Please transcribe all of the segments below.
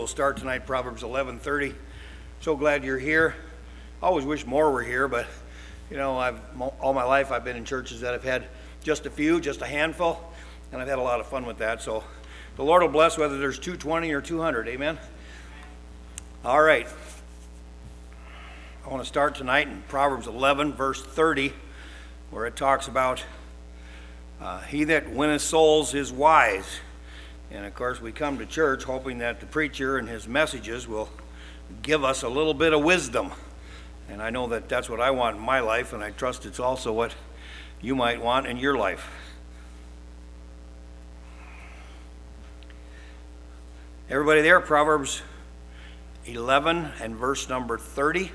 We'll start tonight, Proverbs 11:30. So glad you're here. I always wish more were here, but all my life I've been in churches that have had just a handful, and I've had a lot of fun with that. So the Lord will bless whether there's 220 or 200. Amen. All right. I want to start tonight in Proverbs 11, verse 30, where it talks about he that winneth souls is wise. And of course, we come to church hoping that the preacher and his messages will give us a little bit of wisdom. And I know that that's what I want in my life, and I trust it's also what you might want in your life. Everybody there, Proverbs 11 and verse number 30.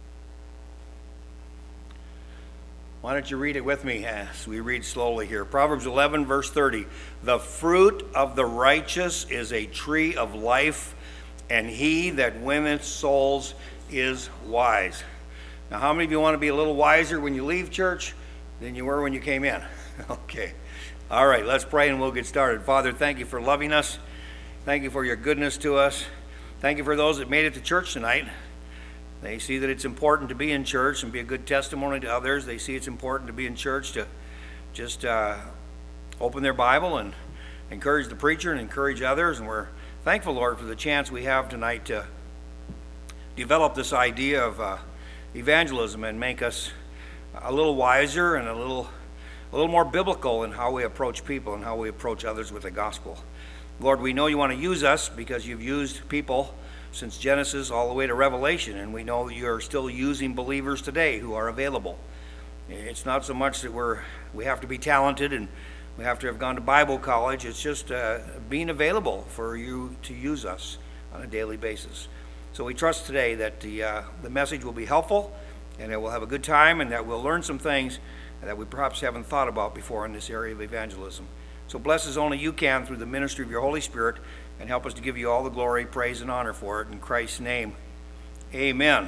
Why don't you read it with me as we read slowly here. Proverbs 11, verse 30. The fruit of the righteous is a tree of life, and he that winneth souls is wise. Now, how many of you want to be a little wiser when you leave church than you were when you came in? Okay. All right, let's pray and we'll get started. Father, thank you for loving us. Thank you for your goodness to us. Thank you for those that made it to church tonight. They see that it's important to be in church and be a good testimony to others. They see it's important to be in church to just open their Bible and encourage the preacher and encourage others. And we're thankful, Lord, for the chance we have tonight to develop this idea of evangelism and make us a little wiser and a little more biblical in how we approach people and how we approach others with the gospel. Lord, we know you want to use us because you've used people since Genesis all the way to Revelation, and we know you're still using believers today who are available. It's not so much that we have to be talented and we have to have gone to Bible college. It's just being available for you to use us on a daily basis. So we trust today that the message will be helpful and that we'll have a good time and that we'll learn some things that we perhaps haven't thought about before in this area of evangelism. So bless as only you can through the ministry of your Holy Spirit, and help us to give you all the glory, praise, and honor for it. In Christ's name, amen.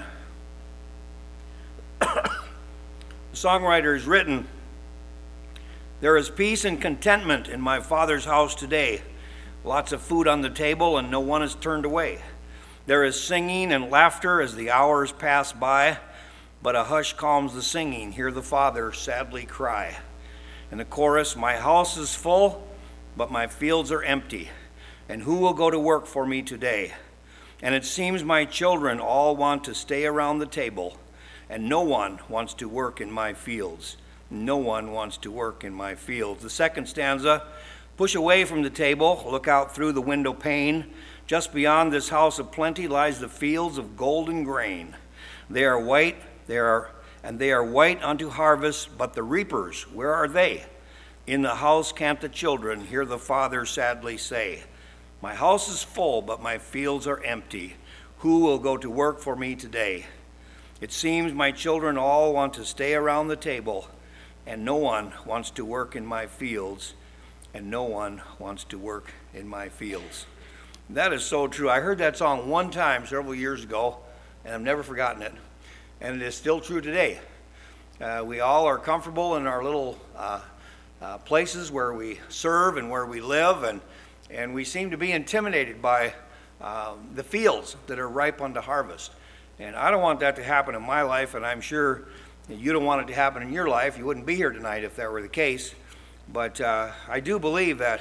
The songwriter has written, "There is peace and contentment in my Father's house today. Lots of food on the table and no one is turned away. There is singing and laughter as the hours pass by, but a hush calms the singing. Hear the Father sadly cry." And the chorus, "My house is full, but my fields are empty. And who will go to work for me today? And it seems my children all want to stay around the table, and no one wants to work in my fields. No one wants to work in my fields." The second stanza, "Push away from the table, look out through the window pane. Just beyond this house of plenty lies the fields of golden grain. They are white, they are white unto harvest, but the reapers, where are they? In the house camp the children, hear the father sadly say, my house is full, but my fields are empty. Who will go to work for me today? It seems my children all want to stay around the table, and no one wants to work in my fields, and no one wants to work in my fields." That is so true. I heard that song one time several years ago, and I've never forgotten it. And it is still true today. We all are comfortable in our little places where we serve and where we live, and we seem to be intimidated by the fields that are ripe unto harvest. And I don't want that to happen in my life, and I'm sure you don't want it to happen in your life. You wouldn't be here tonight if that were the case. But I do believe that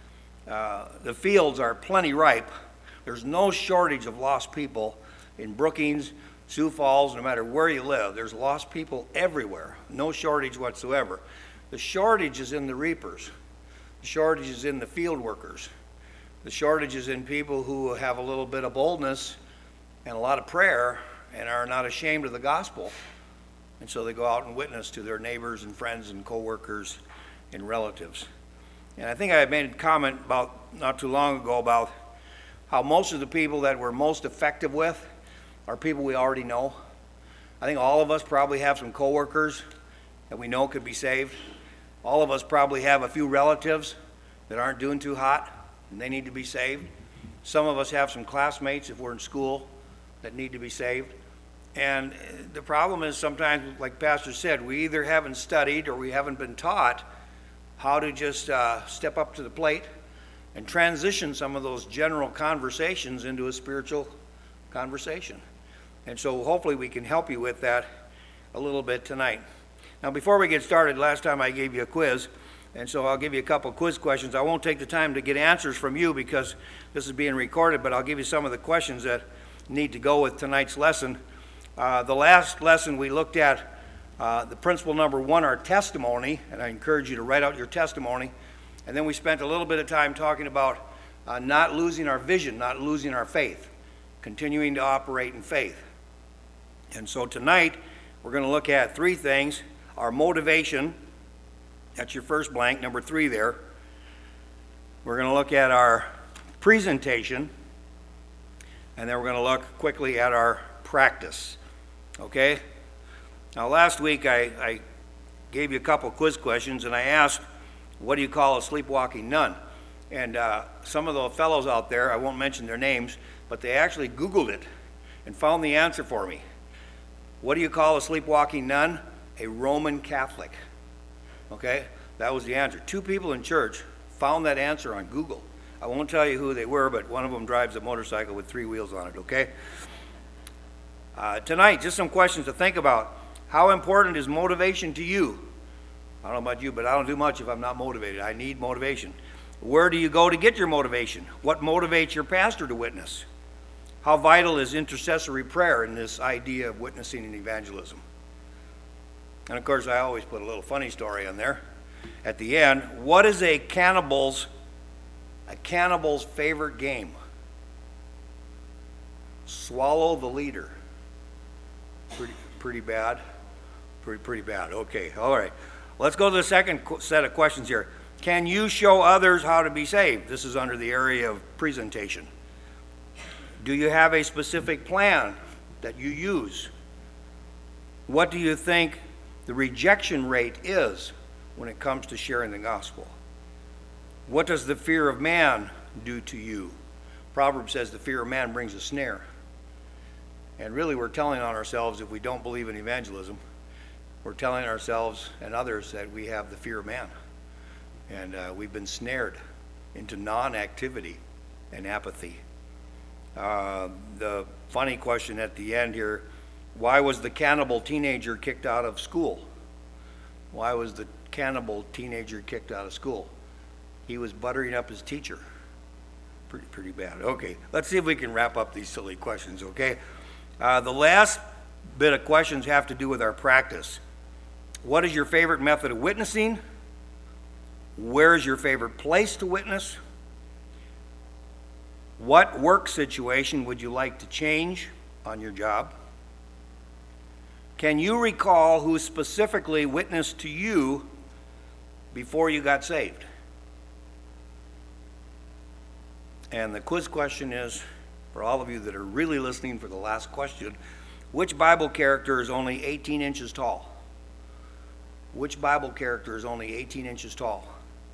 the fields are plenty ripe. There's no shortage of lost people in Brookings, Sioux Falls, no matter where you live. There's lost people everywhere. No shortage whatsoever. The shortage is in the reapers. The shortage is in the field workers. The shortage is in people who have a little bit of boldness and a lot of prayer and are not ashamed of the gospel. And so they go out and witness to their neighbors and friends and co-workers and relatives. And I think I made a comment about not too long ago about how most of the people that we're most effective with are people we already know. I think all of us probably have some co-workers that we know could be saved. All of us probably have a few relatives that aren't doing too hot and they need to be saved. Some of us have some classmates, if we're in school, that need to be saved. And the problem is sometimes, like Pastor said, we either haven't studied or we haven't been taught how to just step up to the plate and transition some of those general conversations into a spiritual conversation. And so hopefully we can help you with that a little bit tonight. Now, before we get started, last time I gave you a quiz, and so I'll give you a couple quiz questions. I won't take the time to get answers from you because this is being recorded, but I'll give you some of the questions that need to go with tonight's lesson. The last lesson we looked at the principle number 1, our testimony, and I encourage you to write out your testimony. And then we spent a little bit of time talking about not losing our vision, not losing our faith, continuing to operate in faith. And so tonight we're going to look at 3 things: our motivation. That's your first blank, number 3 there. We're going to look at our presentation, and then we're going to look quickly at our practice. Okay? Now, last week I gave you a couple quiz questions, and I asked, what do you call a sleepwalking nun? And some of the fellows out there, I won't mention their names, but they actually Googled it and found the answer for me. What do you call a sleepwalking nun? A Roman Catholic. Okay? That was the answer. 2 people in church found that answer on Google. I won't tell you who they were, but one of them drives a motorcycle with 3 wheels on it, okay? Tonight, just some questions to think about. How important is motivation to you? I don't know about you, but I don't do much if I'm not motivated. I need motivation. Where do you go to get your motivation? What motivates your pastor to witness? How vital is intercessory prayer in this idea of witnessing and evangelism? And of course, I always put a little funny story in there at the end. What is a cannibal's favorite game? Swallow the leader. Pretty bad. Pretty bad. Okay, all right. Let's go to the second set of questions here. Can you show others how to be saved? This is under the area of presentation. Do you have a specific plan that you use? What do you think the rejection rate is when it comes to sharing the gospel? What does the fear of man do to you? Proverbs says the fear of man brings a snare. And really we're telling on ourselves, if we don't believe in evangelism, we're telling ourselves and others that we have the fear of man. And we've been snared into non-activity and apathy. The funny question at the end here, why was the cannibal teenager kicked out of school? Why was the cannibal teenager kicked out of school? He was buttering up his teacher. Pretty bad. Okay, let's see if we can wrap up these silly questions, okay? The last bit of questions have to do with our practice. What is your favorite method of witnessing? Where is your favorite place to witness? What work situation would you like to change on your job? Can you recall who specifically witnessed to you before you got saved? And the quiz question is, for all of you that are really listening for the last question, which Bible character is only 18 inches tall? Which Bible character is only 18 inches tall?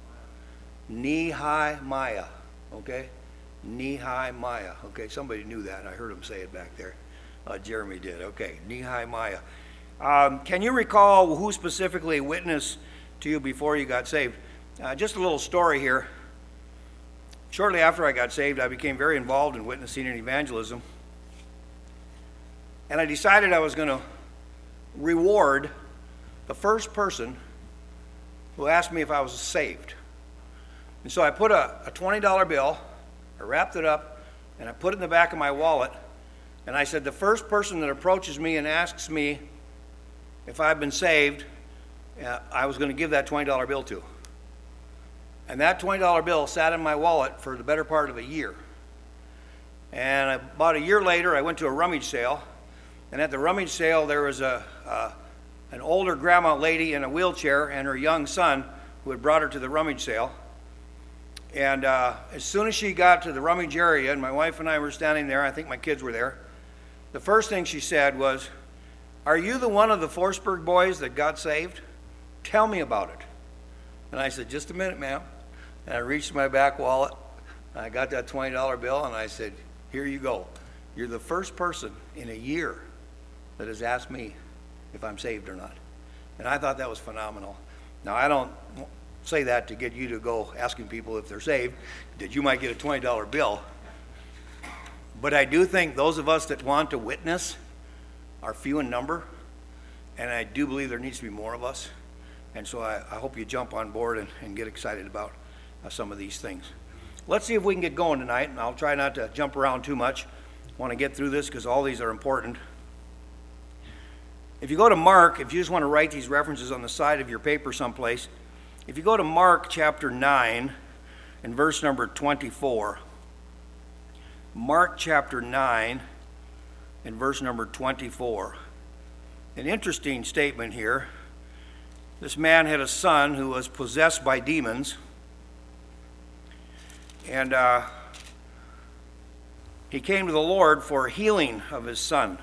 Nehemiah, okay? Nehemiah, okay? Somebody knew that. I heard him say it back there. Jeremy did, okay. Nehemiah. Can you recall who specifically witnessed to you before you got saved? Just a little story here. Shortly after I got saved, I became very involved in witnessing and evangelism. And I decided I was going to reward the first person who asked me if I was saved. And so I put a $20 bill, I wrapped it up, and I put it in the back of my wallet, and I said, the first person that approaches me and asks me if I've been saved, I was going to give that $20 bill to. And that $20 bill sat in my wallet for the better part of a year. And about a year later, I went to a rummage sale, and at the rummage sale, there was an older grandma lady in a wheelchair and her young son who had brought her to the rummage sale. And as soon as she got to the rummage area, and my wife and I were standing there, I think my kids were there, the first thing she said was, "Are you the one of the Forsberg boys that got saved? Tell me about it." And I said, "Just a minute, ma'am." And I reached my back wallet, and I got that $20 bill, and I said, "Here you go. You're the first person in a year that has asked me if I'm saved or not." And I thought that was phenomenal. Now, I don't say that to get you to go asking people if they're saved, that you might get a $20 bill. But I do think those of us that want to witness are few in number, and I do believe there needs to be more of us. And so I hope you jump on board and get excited about some of these things. Let's see if we can get going tonight, and I'll try not to jump around too much. I want to get through this because all these are important. If you go to Mark, if you just want to write these references on the side of your paper someplace, if you go to Mark chapter 9 and verse number 24, Mark chapter 9 and verse number 24. An interesting statement here. This man had a son who was possessed by demons, and he came to the Lord for healing of his son.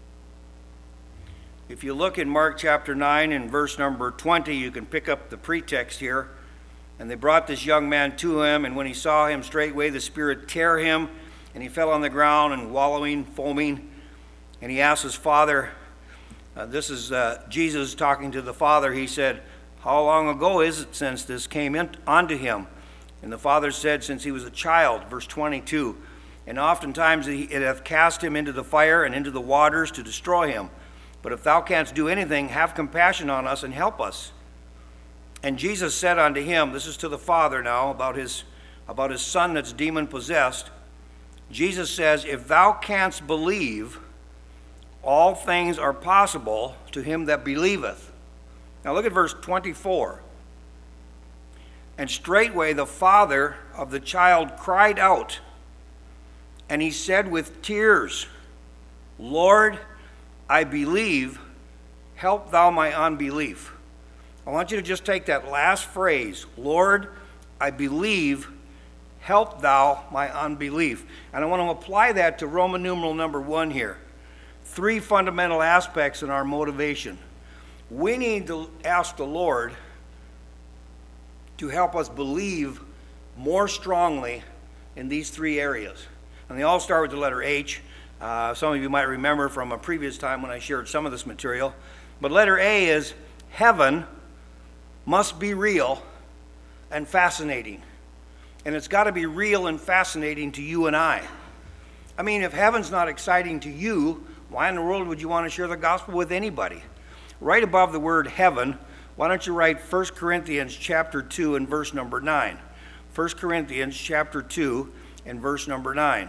If you look in Mark chapter 9 and verse number 20, you can pick up the pretext here. And they brought this young man to him, and when he saw him, straightway the spirit tear him, and he fell on the ground and wallowing, foaming. And he asked his father, this is Jesus talking to the father, he said, "How long ago is it since this came onto him?" And the father said, "Since he was a child," verse 22. "And oftentimes it hath cast him into the fire and into the waters to destroy him. But if thou canst do anything, have compassion on us and help us." And Jesus said unto him, this is to the father now, about his son that's demon-possessed. Jesus says, "If thou canst believe, all things are possible to him that believeth." Now look at verse 24. "And straightway the father of the child cried out, and he said with tears, Lord, I believe, help thou my unbelief." I want you to just take that last phrase, Lord, I believe, help thou my unbelief. And I want to apply that to Roman numeral number 1 here. 3 fundamental aspects in our motivation. We need to ask the Lord to help us believe more strongly in these 3 areas. And they all start with the letter H. Some of you might remember from a previous time when I shared some of this material. But letter A is heaven must be real and fascinating. And it's got to be real and fascinating to you and I. I mean, if heaven's not exciting to you, why in the world would you want to share the gospel with anybody? Right above the word heaven, why don't you write 1 Corinthians chapter 2 and verse number 9. 1 Corinthians chapter 2 and verse number 9.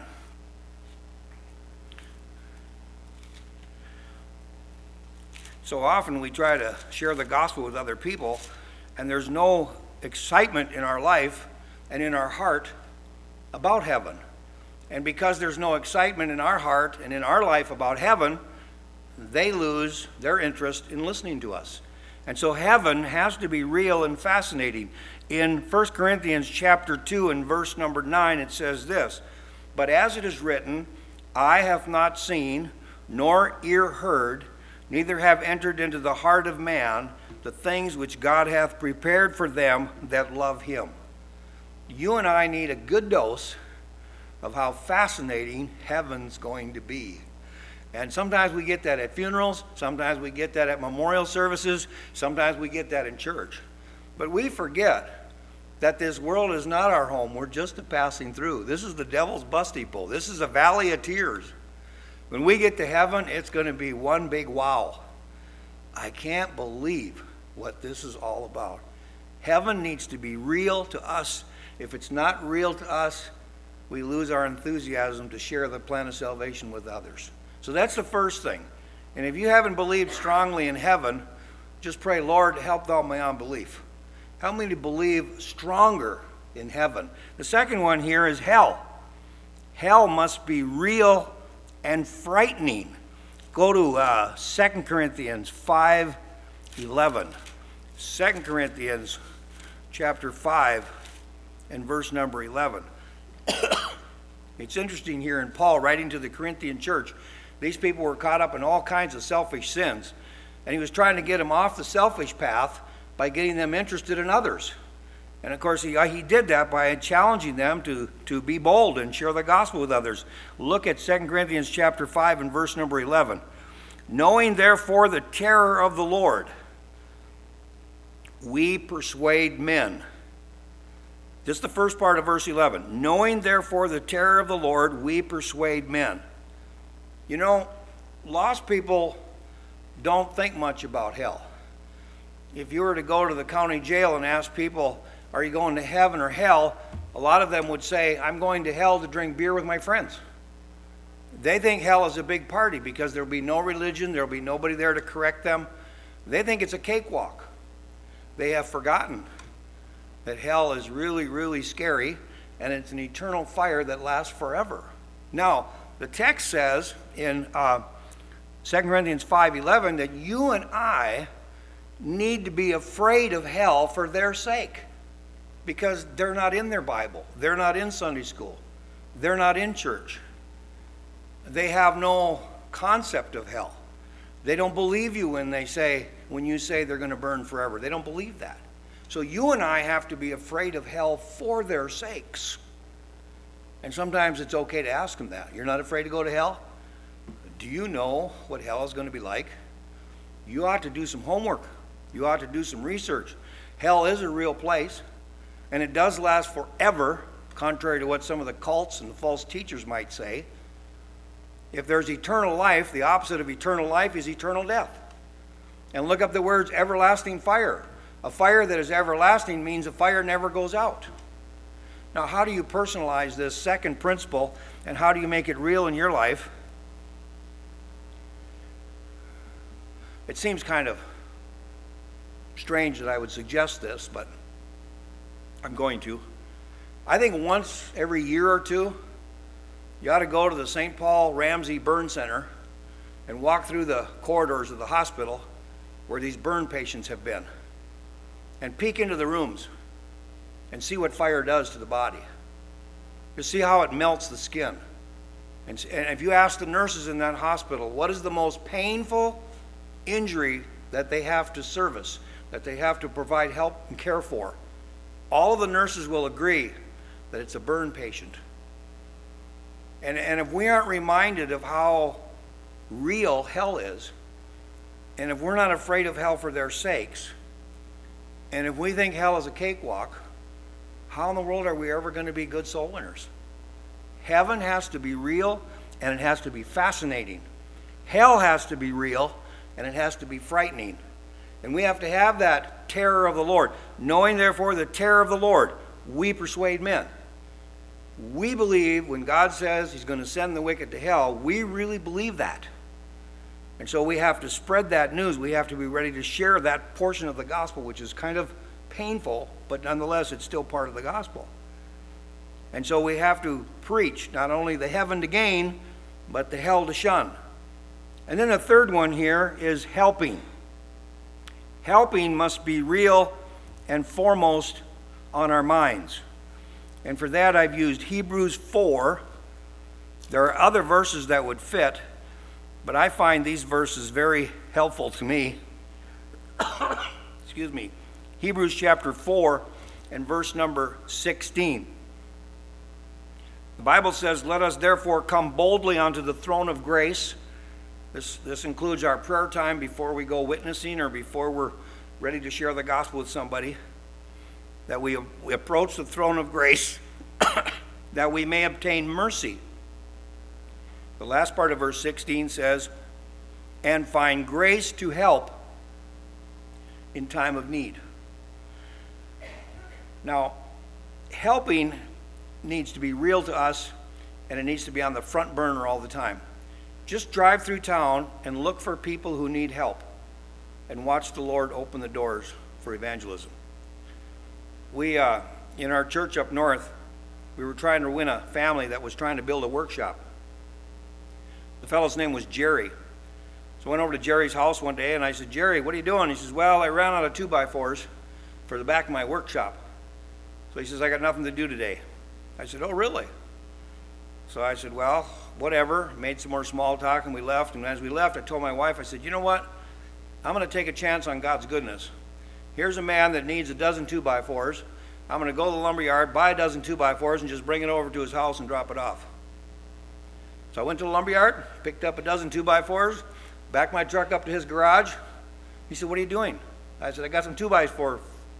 So often we try to share the gospel with other people, and there's no excitement in our life and in our heart about heaven. And because there's no excitement in our heart and in our life about heaven, they lose their interest in listening to us. And so heaven has to be real and fascinating. In 1 Corinthians chapter 2 and verse number 9, it says this, "But as it is written, eye hath not seen, nor ear heard, neither have entered into the heart of man the things which God hath prepared for them that love him." You and I need a good dose of how fascinating heaven's going to be. And sometimes we get that at funerals, sometimes we get that at memorial services, sometimes we get that in church. But we forget that this world is not our home. We're just a passing through. This is the devil's bus depot. This is a valley of tears. When we get to heaven, it's going to be one big wow. I can't believe what this is all about. Heaven needs to be real to us. If it's not real to us, we lose our enthusiasm to share the plan of salvation with others. So that's the first thing. And if you haven't believed strongly in heaven, just pray, Lord, help thou my unbelief. Help me to believe stronger in heaven. The second one here is hell. Hell must be real and frightening. Go to 2 Corinthians 5:11. 2 Corinthians chapter 5 and verse number 11. It's interesting here in Paul writing to the Corinthian church. These people were caught up in all kinds of selfish sins, and he was trying to get them off the selfish path by getting them interested in others. And of course, he did that by challenging them to be bold and share the gospel with others. Look at 2 Corinthians chapter 5 and verse number 11. "Knowing therefore the terror of the Lord, we persuade men. This is the first part of verse 11. Knowing therefore the terror of the Lord, we persuade men. You know, lost people don't think much about hell. If you were to go to the county jail and ask people, are you going to heaven or hell? A lot of them would say, I'm going to hell to drink beer with my friends. They think hell is a big party because there'll be no religion, there'll be nobody there to correct them. They think it's a cakewalk. They have forgotten that hell is really, really scary, and it's an eternal fire that lasts forever. Now, the text says in 2 Corinthians 5:11 that you and I need to be afraid of hell for their sake, because they're not in their Bible. They're not in Sunday school. They're not in church. They have no concept of hell. They don't believe you when you say they're going to burn forever. They don't believe that. So you and I have to be afraid of hell for their sakes. And sometimes it's okay to ask them that. You're not afraid to go to hell? Do you know what hell is going to be like? You ought to do some homework. You ought to do some research. Hell is a real place, and it does last forever, contrary to what some of the cults and the false teachers might say. If there's eternal life, the opposite of eternal life is eternal death. And look up the words everlasting fire. A fire that is everlasting means a fire never goes out. Now, how do you personalize this second principle, and how do you make it real in your life? It seems kind of strange that I would suggest this, but I'm going to. I think once every year or two, you ought to go to the St. Paul Ramsey Burn Center and walk through the corridors of the hospital where these burn patients have been, and peek into the rooms and see what fire does to the body. You see how it melts the skin. And if you ask the nurses in that hospital, what is the most painful injury that they have to service, that they have to provide help and care for, all of the nurses will agree that it's a burn patient. And if we aren't reminded of how real hell is, and if we're not afraid of hell for their sakes, and if we think hell is a cakewalk, how in the world are we ever going to be good soul winners? Heaven has to be real, and it has to be fascinating. Hell has to be real, and it has to be frightening. And we have to have that terror of the Lord. Knowing, therefore, the terror of the Lord, we persuade men. We believe when God says he's going to send the wicked to hell, we really believe that. And so we have to spread that news. We have to be ready to share that portion of the gospel, which is kind of painful, but nonetheless it's still part of the gospel. And so we have to preach not only the heaven to gain, but the hell to shun. And then the third one here is helping. Helping must be real and foremost on our minds. And for that I've used Hebrews 4. There are other verses that would fit, but I find these verses very helpful to me. Excuse me. Hebrews chapter 4 and verse number 16. The Bible says, "Let us therefore come boldly unto the throne of grace." This includes our prayer time before we go witnessing or before we're ready to share the gospel with somebody, that we approach the throne of grace that we may obtain mercy. The last part of verse 16 says, "and find grace to help in time of need." Now, helping needs to be real to us, and it needs to be on the front burner all the time. Just drive through town and look for people who need help and watch the Lord open the doors for evangelism. We, in our church up north, we were trying to win a family that was trying to build a workshop. The fellow's name was Jerry. So I went over to Jerry's house one day and I said, "Jerry, what are you doing?" He says, "Well, I ran out of 2x4s for the back of my workshop." So he says, "I got nothing to do today." I said, "Oh, really?" So I said, "Well, whatever." Made some more small talk and we left. And as we left, I told my wife, I said, "You know what? I'm going to take a chance on God's goodness. Here's a man that needs a dozen 2x4s. I'm going to go to the lumber yard, buy a dozen 2x4s, and just bring it over to his house and drop it off." So I went to the lumber yard, picked up a dozen 2x4s, backed my truck up to his garage. He said, "What are you doing?" I said, "I got some 2x4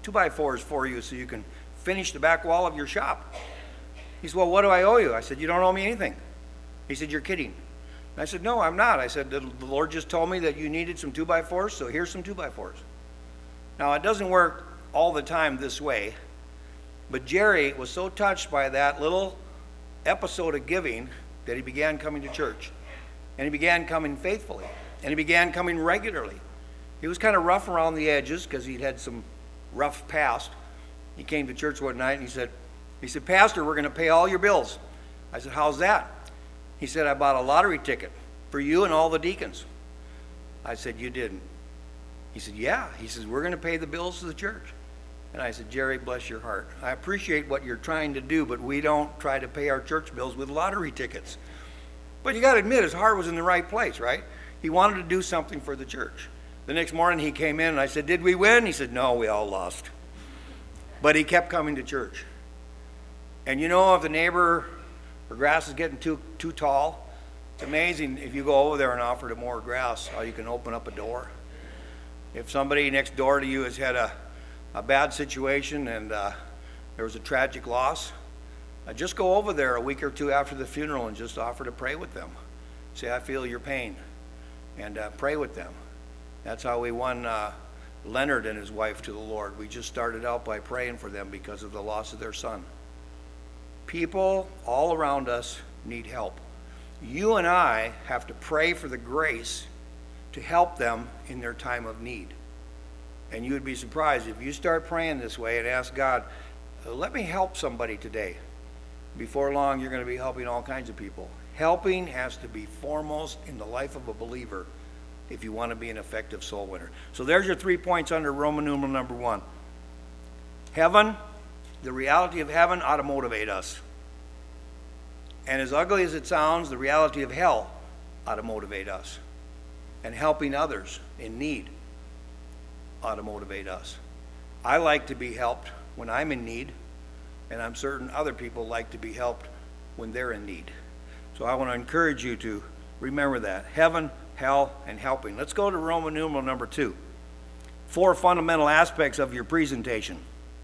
2x4s for you so you can finish the back wall of your shop. He said, well, what do I owe you? I said, you don't owe me anything. He said, you're kidding. And I said, no, I'm not. I said, the Lord just told me that you needed some 2x4s, so here's some 2x4s. Now, it doesn't work all the time this way, but Jerry was so touched by that little episode of giving that he began coming to church. And he began coming faithfully. And he began coming regularly. He was kind of rough around the edges because he'd had some rough past. He came to church one night and he said, Pastor, we're going to pay all your bills. I said, how's that? He said, I bought a lottery ticket for you and all the deacons. I said, you didn't. He said, yeah. He says, we're going to pay the bills to the church. And I said, Jerry, bless your heart. I appreciate what you're trying to do, but we don't try to pay our church bills with lottery tickets. But you got to admit, his heart was in the right place, right? He wanted to do something for the church. The next morning he came in and I said, did we win? He said, no, we all lost. But he kept coming to church. And you know, if the neighbor, her grass is getting too tall, it's amazing if you go over there and offer to more grass, how you can open up a door. If somebody next door to you has had a bad situation and there was a tragic loss, just go over there a week or two after the funeral and just offer to pray with them. Say, I feel your pain, and pray with them. That's how we won Leonard and his wife to the Lord. We just started out by praying for them because of the loss of their son. People all around us need help. You and I have to pray for the grace to help them in their time of need. And you would be surprised if you start praying this way and ask God, let me help somebody today. Before long, you're going to be helping all kinds of people. Helping has to be foremost in the life of a believer if you want to be an effective soul winner. So there's your 3 points under Roman numeral number 1. Heaven, the reality of heaven ought to motivate us. And as ugly as it sounds, the reality of hell ought to motivate us. And helping others in need ought to motivate us. I like to be helped when I'm in need, and I'm certain other people like to be helped when they're in need. So I want to encourage you to remember that. Heaven, hell, and helping. Let's go to Roman numeral number 2. 4 fundamental aspects of your presentation.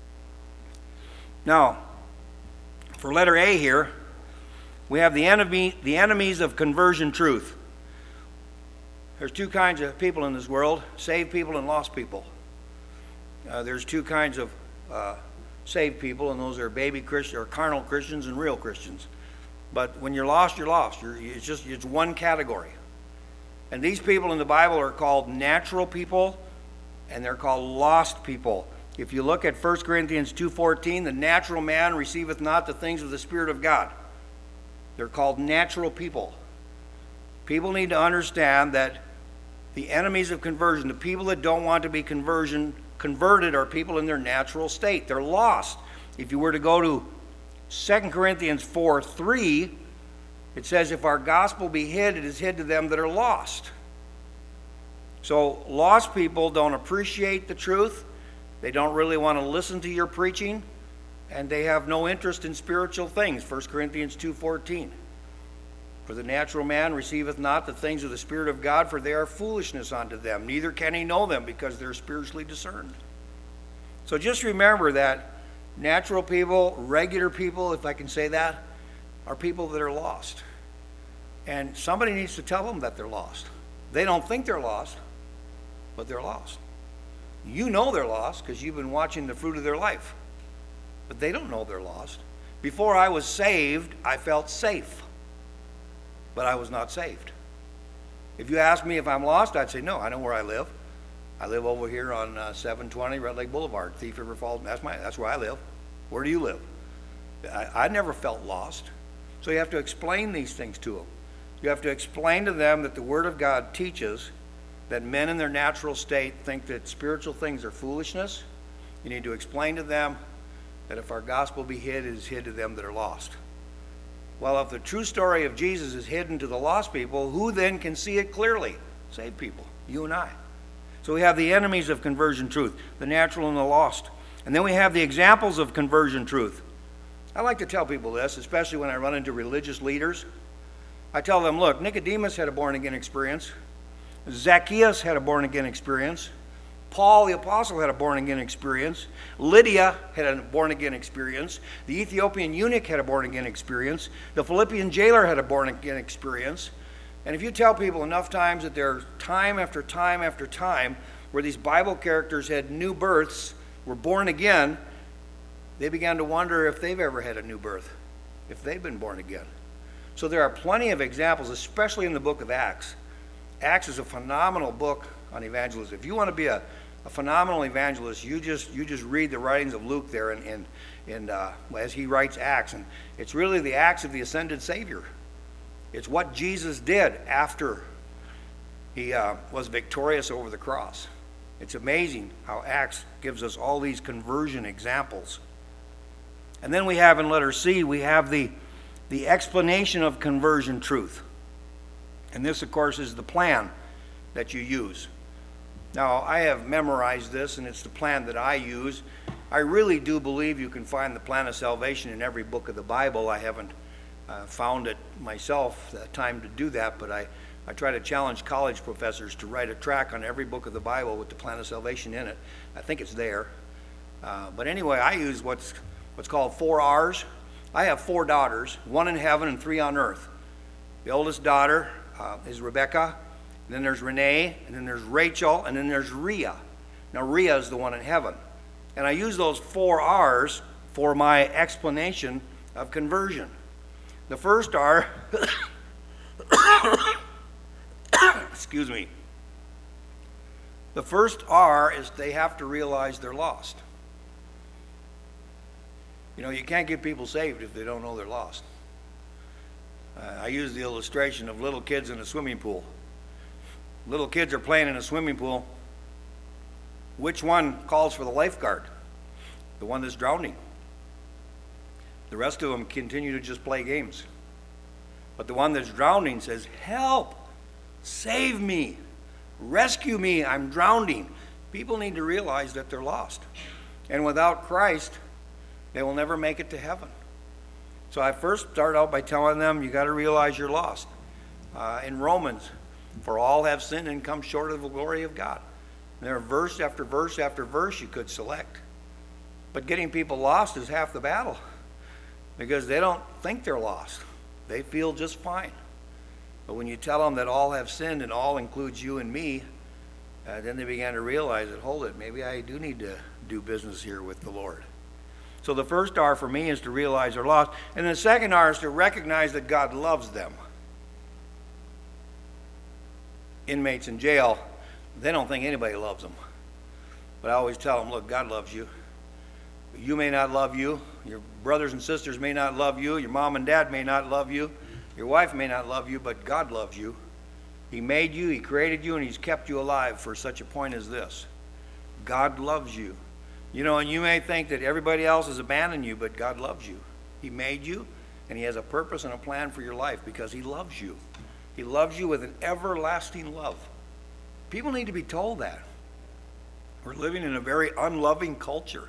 Now, for letter A here, we have the enemies of conversion truth. There's 2 kinds of people in this world, saved people and lost people. There's 2 kinds of saved people, and those are baby Christians or carnal Christians and real Christians. But when you're lost, you're lost. It's one category. And these people in the Bible are called natural people, and they're called lost people. If you look at 1 Corinthians 2:14, the natural man receiveth not the things of the Spirit of God. They're called natural people. People need to understand that the enemies of conversion, the people that don't want to be converted, are people in their natural state. They're lost. If you were to go to 2 Corinthians 4:3, it says, if our gospel be hid, it is hid to them that are lost. So lost people don't appreciate the truth. They don't really want to listen to your preaching, and they have no interest in spiritual things. 1 Corinthians 2:14. For the natural man receiveth not the things of the Spirit of God, for they are foolishness unto them. Neither can he know them, because they're spiritually discerned. So just remember that natural people, regular people, if I can say that, are people that are lost. And somebody needs to tell them that they're lost. They don't think they're lost, but they're lost. You know they're lost because you've been watching the fruit of their life. But they don't know they're lost. Before I was saved, I felt safe. But I was not saved. If you ask me if I'm lost, I'd say, no, I know where I live. I live over here on 720 Red Lake Boulevard, Thief River Falls. That's where I live. Where do you live? I never felt lost. So you have to explain these things to them. You have to explain to them that the Word of God teaches that men in their natural state think that spiritual things are foolishness. You need to explain to them that if our gospel be hid, it is hid to them that are lost. Well, if the true story of Jesus is hidden to the lost people, who then can see it clearly? Saved people, you and I. So we have the enemies of conversion truth, the natural and the lost. And then we have the examples of conversion truth. I like to tell people this, especially when I run into religious leaders. I tell them, look, Nicodemus had a born-again experience. Zacchaeus had a born-again experience. Paul the apostle had a born-again experience. Lydia had a born-again experience. The Ethiopian eunuch had a born-again experience. The Philippian jailer had a born-again experience. And if you tell people enough times that there's time after time after time where these Bible characters had new births, were born again, they began to wonder if they've ever had a new birth, if they've been born again. So there are plenty of examples, especially in the book of Acts. Acts is a phenomenal book on evangelism. If you want to be a phenomenal evangelist, you just read the writings of Luke there and as he writes Acts. And it's really the Acts of the ascended Savior. It's what Jesus did after he was victorious over the cross. It's amazing how Acts gives us all these conversion examples. And then we have in letter C, we have the explanation of conversion truth. And this, of course, is the plan that you use. Now, I have memorized this, and it's the plan that I use. I really do believe you can find the plan of salvation in every book of the Bible. I haven't found it myself, time to do that, but I try to challenge college professors to write a track on every book of the Bible with the plan of salvation in it. I think it's there. But anyway, I use what's called 4 R's. I have 4 daughters, 1 in heaven and 3 on earth. The oldest daughter is Rebecca, and then there's Renee, and then there's Rachel, and then there's Rhea. Now, Rhea is the one in heaven. And I use those 4 R's for my explanation of conversion. The first R, excuse me. The first R is they have to realize they're lost. You know, you can't get people saved if they don't know they're lost. I use the illustration of little kids in a swimming pool. Little kids are playing in a swimming pool. Which one calls for the lifeguard? The one that's drowning. The rest of them continue to just play games. But the one that's drowning says, "Help! Save me! Rescue me! I'm drowning." People need to realize that they're lost. And without Christ, they will never make it to heaven. So I first start out by telling them, you got to realize you're lost. In Romans, for all have sinned and come short of the glory of God. And there are verse after verse after verse you could select. But getting people lost is half the battle, because they don't think they're lost. They feel just fine. But when you tell them that all have sinned and all includes you and me, then they began to realize that, hold it, maybe I do need to do business here with the Lord. So the first R for me is to realize they're lost. And the second R is to recognize that God loves them. Inmates in jail, they don't think anybody loves them. But I always tell them, look, God loves you. You may not love you. Your brothers and sisters may not love you. Your mom and dad may not love you. Your wife may not love you, but God loves you. He made you, He created you, and He's kept you alive for such a point as this. God loves you. You know, and you may think that everybody else has abandoned you, but God loves you. He made you, and He has a purpose and a plan for your life because He loves you. He loves you with an everlasting love. People need to be told that. We're living in a very unloving culture.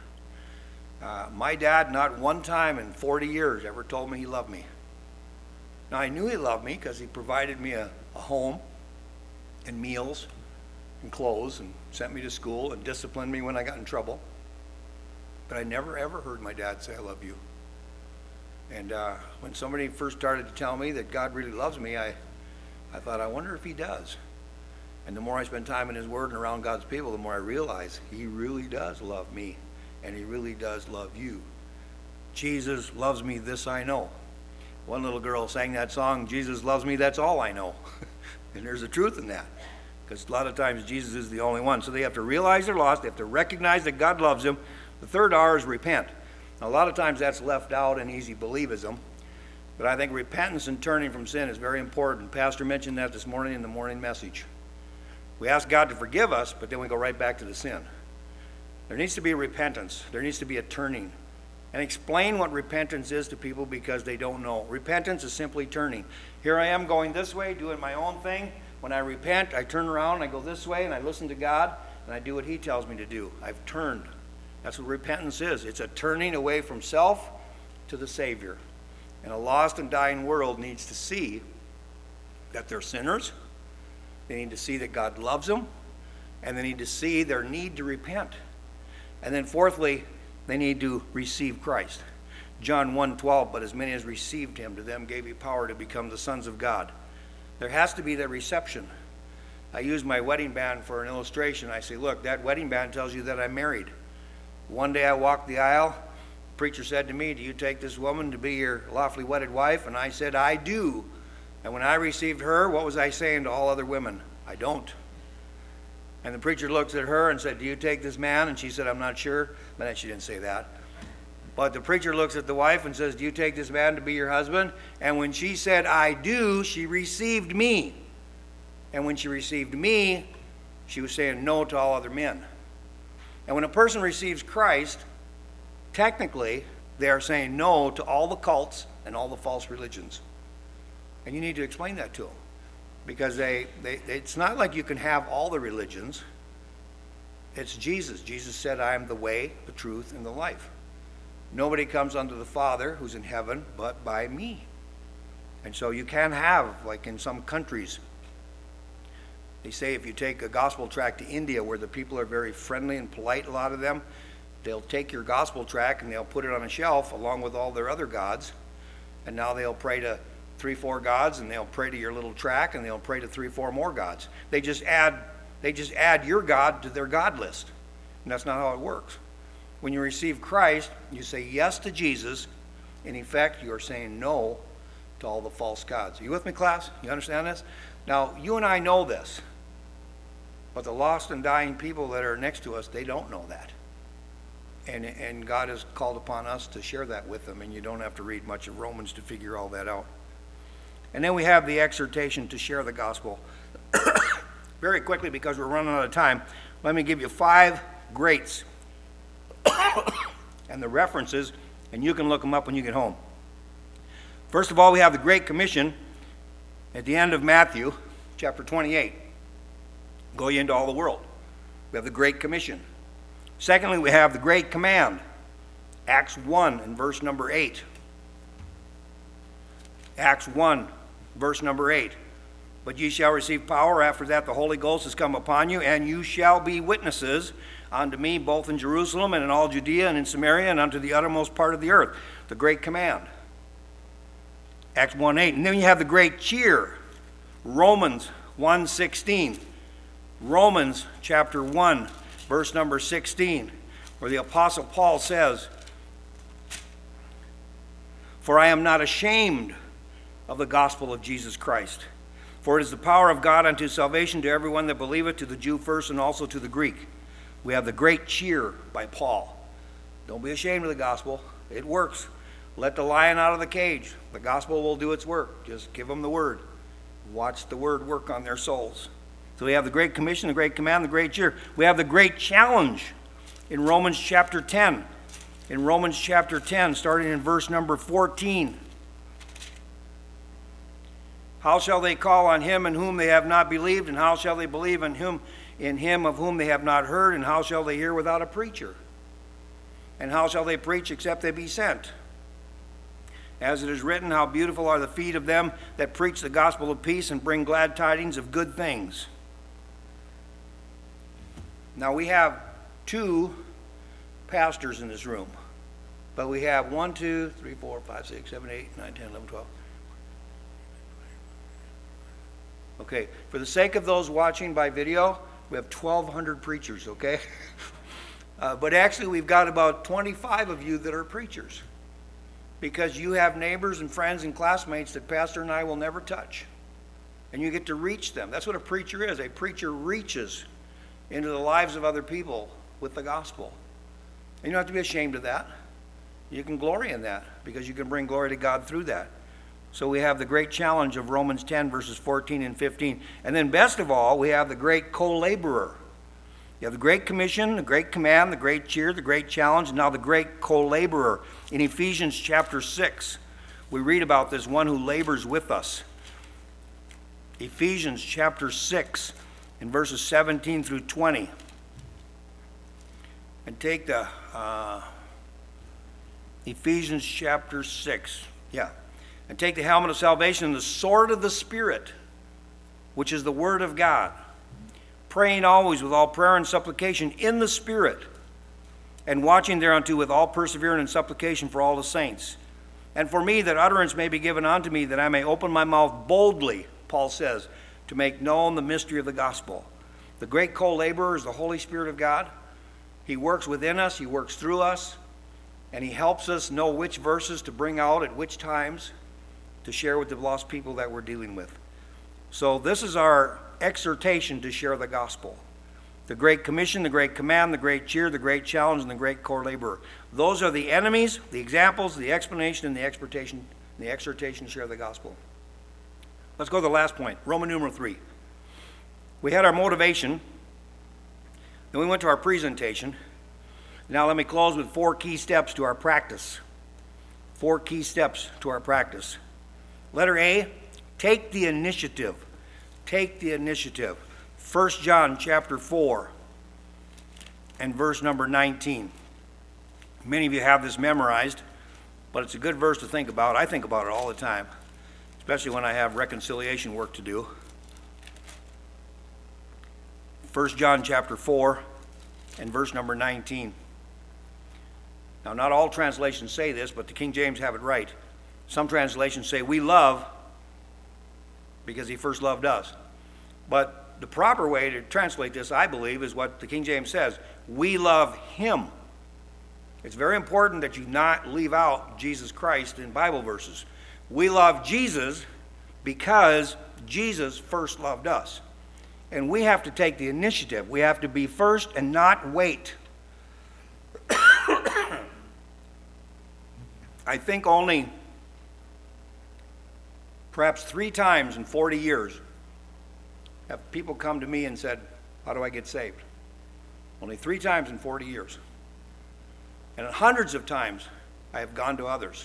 My dad, not one time in 40 years, ever told me he loved me. Now, I knew he loved me because he provided me a home and meals and clothes and sent me to school and disciplined me when I got in trouble. But I never, ever heard my dad say, "I love you." And when somebody first started to tell me that God really loves me, I thought, I wonder if He does. And the more I spend time in His Word and around God's people, the more I realize He really does love me, and He really does love you. Jesus loves me, this I know. One little girl sang that song, "Jesus loves me, that's all I know." And there's a truth in that, because a lot of times Jesus is the only one. So they have to realize they're lost. They have to recognize that God loves them. The third R is repent. Now, a lot of times that's left out in easy believism, but I think repentance and turning from sin is very important. Pastor mentioned that this morning in the morning message. We ask God to forgive us, but then we go right back to the sin. There needs to be repentance. There needs to be a turning. And explain what repentance is to people because they don't know. Repentance is simply turning. Here I am going this way, doing my own thing. When I repent, I turn around, I go this way, and I listen to God, and I do what He tells me to do. I've turned. That's what repentance is. It's a turning away from self to the Savior. And a lost and dying world needs to see that they're sinners. They need to see that God loves them. And they need to see their need to repent. And then fourthly, they need to receive Christ. John 1:12, but as many as received him, to them gave he power to become the sons of God. There has to be that reception. I use my wedding band for an illustration. I say, look, that wedding band tells you that I'm married. One day I walked the aisle. The preacher said to me, do you take this woman to be your lawfully wedded wife? And I said, I do. And when I received her, what was I saying to all other women? I don't. And the preacher looked at her and said, do you take this man? And she said, I'm not sure. But she didn't say that. But the preacher looks at the wife and says, do you take this man to be your husband? And when she said, I do, she received me. And when she received me, she was saying no to all other men. And when a person receives Christ, technically, they are saying no to all the cults and all the false religions. And you need to explain that to them. Because it's not like you can have all the religions. It's Jesus. Jesus said, I am the way, the truth, and the life. Nobody comes unto the Father who's in heaven but by me. And so you can have, like in some countries, they say if you take a gospel tract to India where the people are very friendly and polite, a lot of them, they'll take your gospel tract and they'll put it on a shelf along with all their other gods. And now they'll pray to 3-4 gods, and they'll pray to your little tract, and they'll pray to 3-4 more gods. They just add your God to their God list. And that's not how it works. When you receive Christ, you say yes to Jesus. In effect, you are saying no to all the false gods. Are you with me, class? You understand this? Now, you and I know this. But the lost and dying people that are next to us, they don't know that. And God has called upon us to share that with them, and you don't have to read much of Romans to figure all that out. And then we have the exhortation to share the gospel. Very quickly, because we're running out of time, let me give you 5 greats and the references, and you can look them up when you get home. First of all, we have the Great Commission at the end of Matthew chapter 28. Go ye into all the world. We have the Great Commission. Secondly, we have the Great Command, Acts 1 and verse number 8. Acts 1, verse number 8. But ye shall receive power, after that the Holy Ghost is come upon you, and you shall be witnesses unto me both in Jerusalem and in all Judea and in Samaria and unto the uttermost part of the earth. The Great Command. Acts 1:8. And then you have the Great Cheer. Romans 1:16. Romans chapter 1, verse number 16, where the Apostle Paul says, for I am not ashamed of the gospel of Jesus Christ. For it is the power of God unto salvation to everyone that believeth, to the Jew first and also to the Greek. We have the Great Cheer by Paul. Don't be ashamed of the gospel. It works. Let the lion out of the cage. The gospel will do its work. Just give them the word. Watch the word work on their souls. So we have the Great Commission, the Great Command, the Great Cheer. We have the Great Challenge in Romans chapter 10. In Romans chapter 10, starting in verse number 14. How shall they call on him in whom they have not believed? And how shall they believe in him of whom they have not heard? And how shall they hear without a preacher? And how shall they preach except they be sent? As it is written, how beautiful are the feet of them that preach the gospel of peace and bring glad tidings of good things. Now we have 2 pastors in this room. But we have 1, 2, 3, 4, 5, 6, 7, 8, 9, 10, 11, 12. Okay, for the sake of those watching by video, we have 1,200 preachers, okay? But actually we've got about 25 of you that are preachers, because you have neighbors and friends and classmates that Pastor and I will never touch. And you get to reach them. That's what a preacher is. A preacher reaches into the lives of other people with the gospel. And you don't have to be ashamed of that. You can glory in that, because you can bring glory to God through that. So we have the great challenge of Romans 10, verses 14 and 15. And then best of all, we have the great co-laborer. You have the Great Commission, the Great Command, the Great Cheer, the Great Challenge, and now the great co-laborer. In Ephesians chapter 6, we read about this one who labors with us. Ephesians chapter 6, in verses 17 through 20. And take the Ephesians chapter 6. Yeah. And take the helmet of salvation and the sword of the Spirit, which is the word of God, praying always with all prayer and supplication in the Spirit, and watching thereunto with all perseverance and supplication for all the saints. And for me, that utterance may be given unto me, that I may open my mouth boldly, Paul says, to make known the mystery of the gospel. The great co-laborer is the Holy Spirit of God. He works within us, he works through us, and he helps us know which verses to bring out at which times to share with the lost people that we're dealing with. So this is our exhortation to share the gospel. The Great Commission, the Great Command, the Great Cheer, the Great Challenge, and the Great Co-Laborer. Those are the enemies, the examples, the explanation, and the exhortation to share the gospel. Let's go to the last point, Roman numeral 3. We had our motivation, then we went to our presentation. Now let me close with 4 key steps to our practice. 4 key steps to our practice. Letter A, take the initiative. Take the initiative. 1 John chapter 4 and verse number 19. Many of you have this memorized, but it's a good verse to think about. I think about it all the time, especially when I have reconciliation work to do. 1 John chapter 4 and verse number 19. Now, not all translations say this, but the King James have it right. Some translations say, we love because he first loved us. But the proper way to translate this, I believe, is what the King James says. We love him. It's very important that you not leave out Jesus Christ in Bible verses. We love Jesus because Jesus first loved us. And we have to take the initiative. We have to be first and not wait. I think only perhaps 3 times in 40 years have people come to me and said, how do I get saved? Only 3 times in 40 years. And hundreds of times I have gone to others.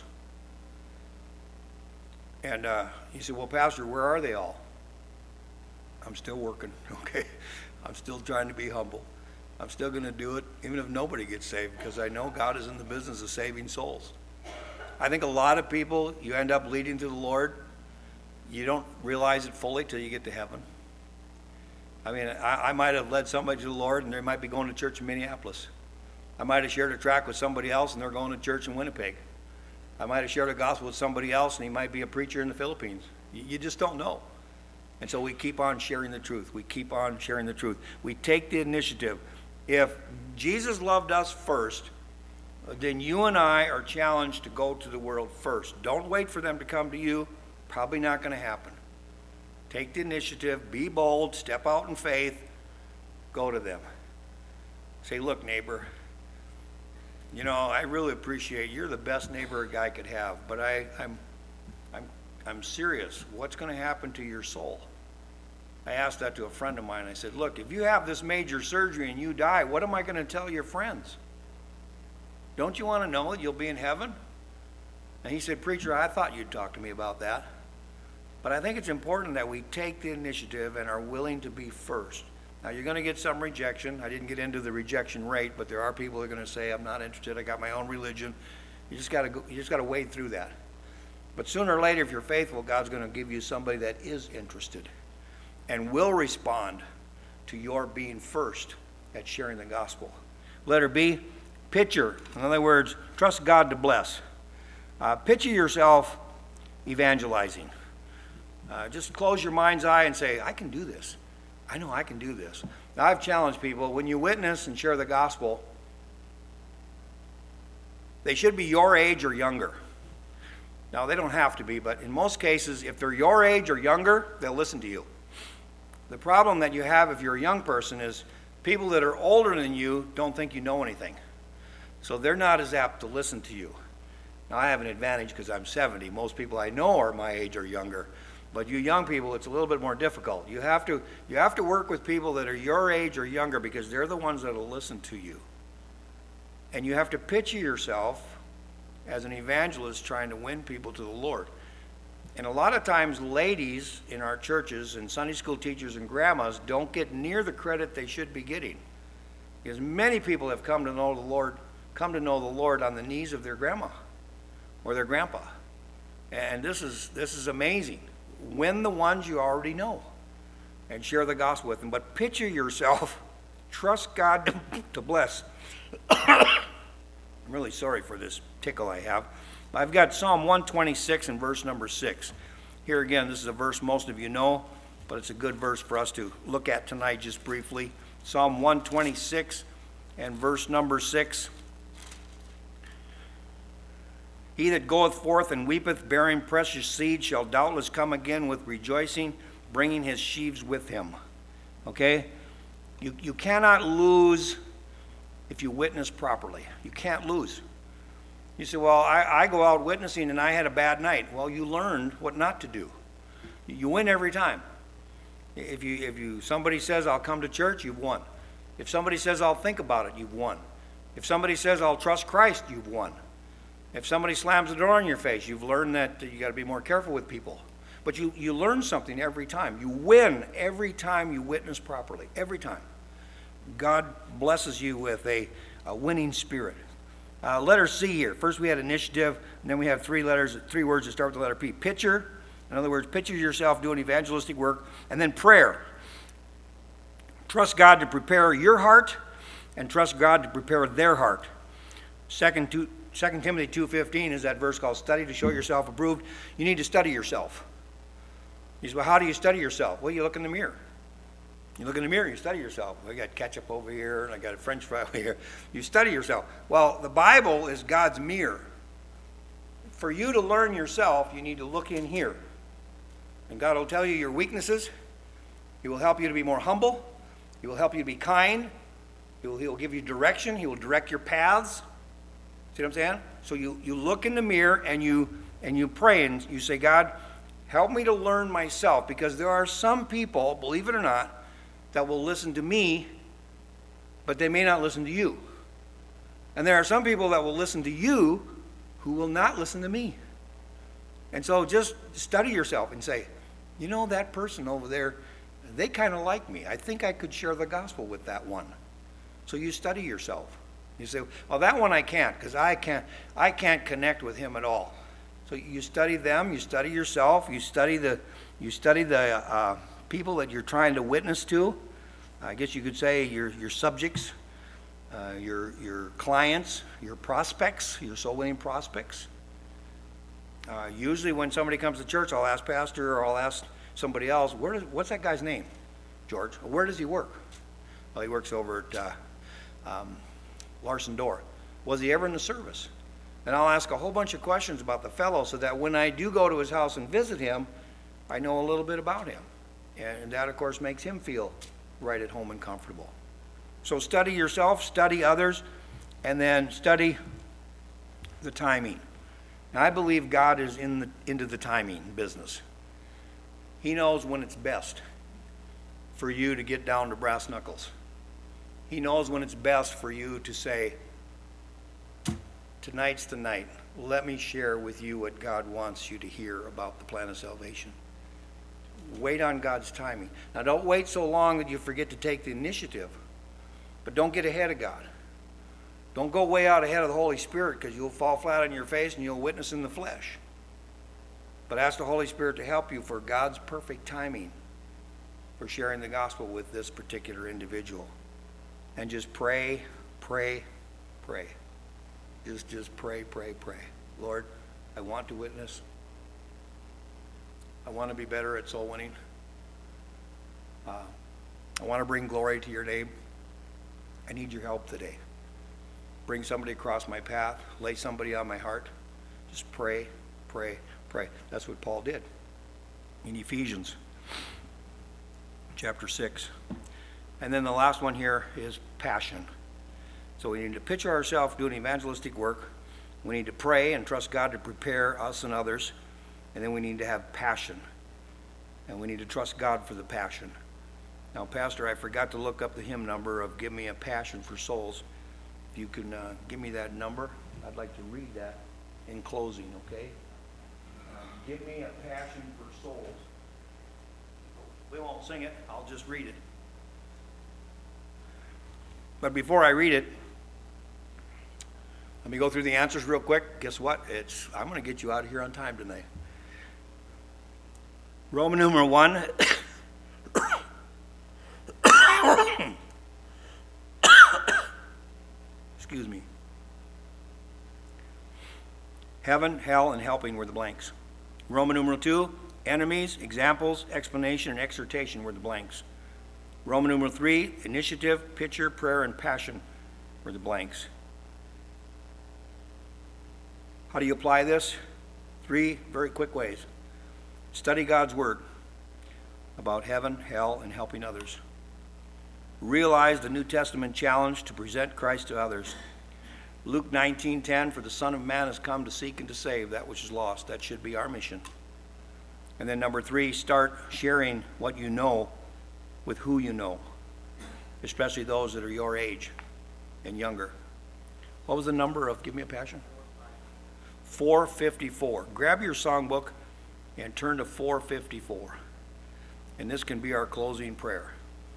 And he said, well, Pastor, where are they all? I'm still working, okay? I'm still trying to be humble. I'm still going to do it even if nobody gets saved, because I know God is in the business of saving souls. I think a lot of people, you end up leading to the Lord, you don't realize it fully till you get to heaven. I mean, I might have led somebody to the Lord and they might be going to church in Minneapolis. I might have shared a tract with somebody else and they're going to church in Winnipeg. I might have shared a gospel with somebody else and he might be a preacher in the Philippines. You just don't know. And so we keep on sharing the truth. We keep on sharing the truth. We take the initiative. If Jesus loved us first, then you and I are challenged to go to the world first. Don't wait for them to come to you. Probably not going to happen. Take the initiative, be bold, step out in faith, go to them. Say, look, neighbor, you know, I really appreciate you're the best neighbor a guy could have, but I'm serious. What's going to happen to your soul? I asked that to a friend of mine. I said, look, if you have this major surgery and you die, what am I going to tell your friends? Don't you want to know that you'll be in heaven? And he said, preacher, I thought you'd talk to me about that. But I think it's important that we take the initiative and are willing to be first. Now, you're going to get some rejection. I didn't get into the rejection rate, but there are people who are going to say, I'm not interested. I got my own religion. You just got to wade through that. But sooner or later, if you're faithful, God's going to give you somebody that is interested and will respond to your being first at sharing the gospel. Letter B, picture. In other words, trust God to bless. Picture yourself evangelizing. Just close your mind's eye and say, I can do this. I know I can do this. Now, I've challenged people, when you witness and share the gospel, they should be your age or younger. Now, they don't have to be, but in most cases, if they're your age or younger, they'll listen to you. The problem that you have if you're a young person is people that are older than you don't think you know anything. So they're not as apt to listen to you. Now, I have an advantage because I'm 70. Most people I know are my age or younger. But you young people, it's a little bit more difficult. You have to work with people that are your age or younger because they're the ones that will listen to you. And you have to picture yourself as an evangelist trying to win people to the Lord. And a lot of times ladies in our churches and Sunday school teachers and grandmas don't get near the credit they should be getting. Because many people have come to know the Lord on the knees of their grandma or their grandpa. And this is amazing. Win the ones you already know. and share the gospel with them. But picture yourself, trust God to bless. I'm really sorry for this tickle I have. I've got Psalm 126 and verse number 6. Here again, this is a verse most of you know, but it's a good verse for us to look at tonight just briefly. Psalm 126 and verse number 6. He that goeth forth and weepeth, bearing precious seed, shall doubtless come again with rejoicing, bringing his sheaves with him. Okay? You cannot lose if you witness properly. You can't lose. You say, well, I go out witnessing and I had a bad night. Well, you learned what not to do. You win every time. If somebody says, I'll come to church, you've won. If somebody says, I'll think about it, you've won. If somebody says, I'll trust Christ, you've won. If somebody slams the door in your face, you've learned that you got to be more careful with people. But you learn something every time. You win every time you witness properly. Every time. God blesses you with a winning spirit. Letter C here. First we had initiative, and then we have three words that start with the letter P. Picture. In other words, picture yourself doing evangelistic work. And then prayer. Trust God to prepare your heart, and trust God to prepare their heart. 2 Timothy 2:15 is that verse called study to show yourself approved. You need to study yourself. You say, well, how do you study yourself? Well, you look in the mirror. You look in the mirror, you study yourself. I got ketchup over here, and I got a French fry over here. You study yourself. Well, the Bible is God's mirror. For you to learn yourself, you need to look in here. And God will tell you your weaknesses. He will help you to be more humble. He will help you to be kind. He will give you direction. He will direct your paths. See what I'm saying? So you look in the mirror and you pray and you say, God, help me to learn myself, because there are some people, believe it or not, that will listen to me, but they may not listen to you. And there are some people that will listen to you who will not listen to me. And so just study yourself and say, you know, that person over there, they kind of like me. I think I could share the gospel with that one. So you study yourself. You say, well, that one I can't, because I can't connect with him at all. So you study them, you study yourself, you study the people that you're trying to witness to. I guess you could say your subjects, your clients, your prospects, your soul winning prospects. Usually when somebody comes to church, I'll ask pastor or I'll ask somebody else, what's that guy's name, George? Where does he work? Well, he works over at Larson Door. Was he ever in the service? And I'll ask a whole bunch of questions about the fellow so that when I do go to his house and visit him, I know a little bit about him. And that, of course, makes him feel right at home and comfortable. So study yourself, study others, and then study the timing. Now, I believe God is into the timing business. He knows when it's best for you to get down to brass knuckles. He knows when it's best for you to say, tonight's the night. Let me share with you what God wants you to hear about the plan of salvation. Wait on God's timing. Now, don't wait so long that you forget to take the initiative. But don't get ahead of God. Don't go way out ahead of the Holy Spirit, because you'll fall flat on your face and you'll witness in the flesh. But ask the Holy Spirit to help you for God's perfect timing for sharing the gospel with this particular individual. And just pray, pray, pray. Just pray, pray, pray. Lord, I want to witness. I want to be better at soul winning. I want to bring glory to your name. I need your help today. Bring somebody across my path. Lay somebody on my heart. Just pray, pray, pray. That's what Paul did in Ephesians chapter 6. And then the last one here is passion. So we need to picture ourselves doing evangelistic work. We need to pray and trust God to prepare us and others. And then we need to have passion. And we need to trust God for the passion. Now, Pastor, I forgot to look up the hymn number of Give Me a Passion for Souls. If you can give me that number, I'd like to read that in closing, okay? Give me a passion for souls. We won't sing it, I'll just read it. But before I read it, let me go through the answers real quick. Guess what? I'm going to get you out of here on time tonight. Roman numeral 1, Excuse me. Heaven, hell, and helping were the blanks. Roman numeral 2, enemies, examples, explanation, and exhortation were the blanks. Roman numeral 3, initiative, picture, prayer, and passion were the blanks. How do you apply this? 3 very quick ways. Study God's Word about heaven, hell, and helping others. Realize the New Testament challenge to present Christ to others. Luke 19:10, for the Son of Man has come to seek and to save that which is lost. That should be our mission. And then number 3, start sharing what you know with who you know, especially those that are your age and younger. What was the number of Give Me a Passion? 454. Grab your songbook and turn to 454. And this can be our closing prayer.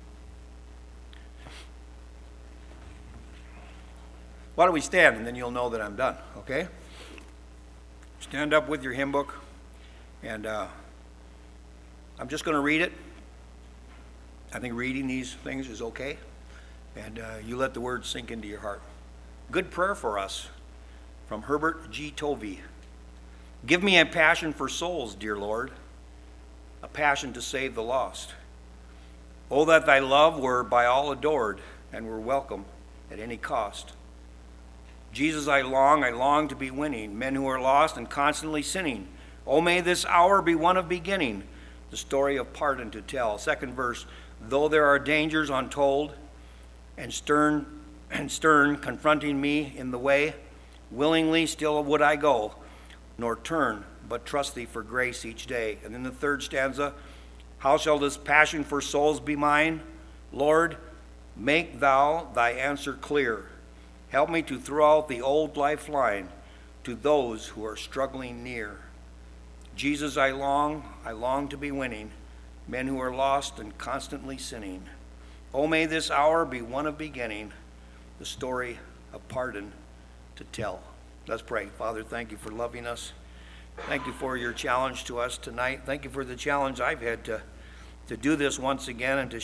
Why don't we stand, and then you'll know that I'm done, okay? Stand up with your hymn book, and I'm just going to read it. I think reading these things is okay, and you let the words sink into your heart. Good prayer for us from Herbert G. Tovey. Give me a passion for souls, dear Lord, a passion to save the lost. Oh, that thy love were by all adored and were welcome at any cost. Jesus, I long to be winning men who are lost and constantly sinning. Oh, may this hour be one of beginning, the story of pardon to tell. Second verse, though there are dangers untold and stern confronting me in the way, willingly still would I go, nor turn, but trust thee for grace each day. And then the third stanza, how shall this passion for souls be mine? Lord, make thou thy answer clear. Help me to throw out the old lifeline to those who are struggling near. Jesus, I long to be winning men who are lost and constantly sinning. Oh, may this hour be one of beginning, the story of pardon to tell. Let's pray. Father, thank you for loving us. Thank you for your challenge to us tonight. Thank you for the challenge I've had to do this once again and to